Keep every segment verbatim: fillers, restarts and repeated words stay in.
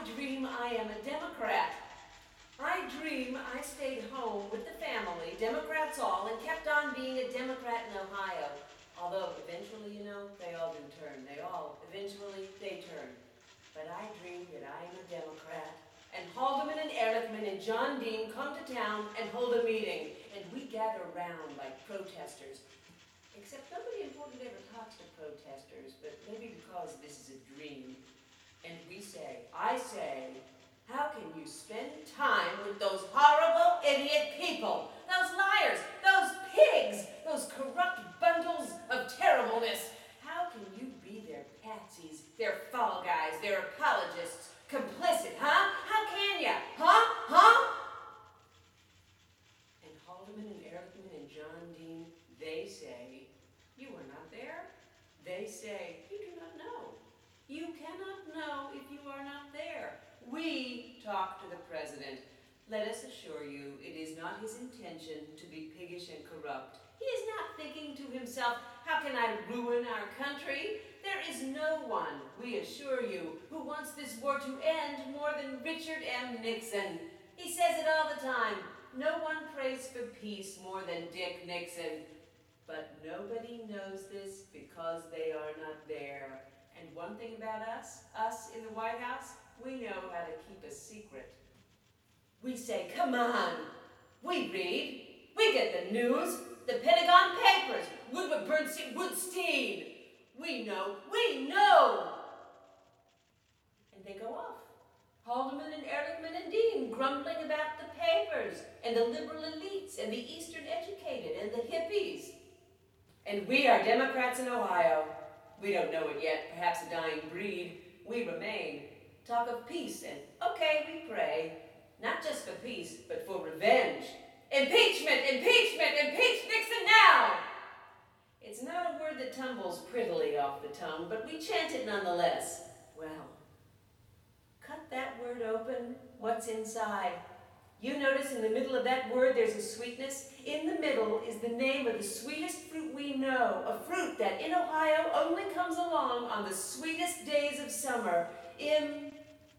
dream I am a Democrat. I dream I stayed home with the family, Democrats all, and kept on being a Democrat in Ohio. Although eventually, you know, they all do turn. They all, eventually, they turn. But I dream that I am a Democrat, and Haldeman and Ehrlichman and John Dean come to town and hold a meeting, and we gather round like protesters. Except nobody important ever talks to protesters, but maybe because this is a dream. And we say, I say, how can you spend time with those horrible, idiot people? Those liars, those pigs, those corrupt bundles of terribleness. How can you be their patsies, their fall guys, their apologists, complicit, huh? How can ya? Huh? Huh? And Haldeman and Ehrlichman and John Dean, they say, you are not there. They say, you do not know. You cannot know if you are not there. We talk to the president. Let us assure you, it is not his intention to be piggish and corrupt. He is not thinking to himself, how can I ruin our country? There is no one, we assure you, who wants this war to end more than Richard M. Nixon. He says it all the time. No one prays for peace more than Dick Nixon. But nobody knows this because they are not there. And one thing about us, us in the White House, we know how to keep a secret. We say, come on. We read. We get the news. The Pentagon Papers. Woodward Bernstein. Woodstein. We know. We know. And they go off. Haldeman and Ehrlichman and Dean grumbling about the papers and the liberal elites and the Eastern educated and the hippies. And we are Democrats in Ohio. We don't know it yet, perhaps a dying breed. We remain. Talk of peace, and okay, we pray. Not just for peace, but for revenge. Impeachment, impeachment, impeach Nixon now! It's not a word that tumbles prettily off the tongue, but we chant it nonetheless. Well, cut that word open, what's inside? You notice in the middle of that word there's a sweetness. In the middle is the name of the sweetest fruit we know, a fruit that in Ohio only comes along on the sweetest days of summer. Impeachment.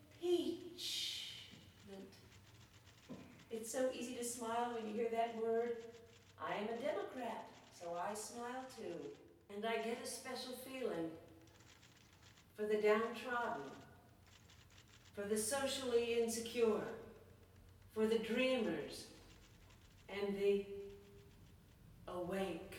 It's so easy to smile when you hear that word. I am a Democrat, so I smile too. And I get a special feeling for the downtrodden, for the socially insecure, for the dreamers and the awake.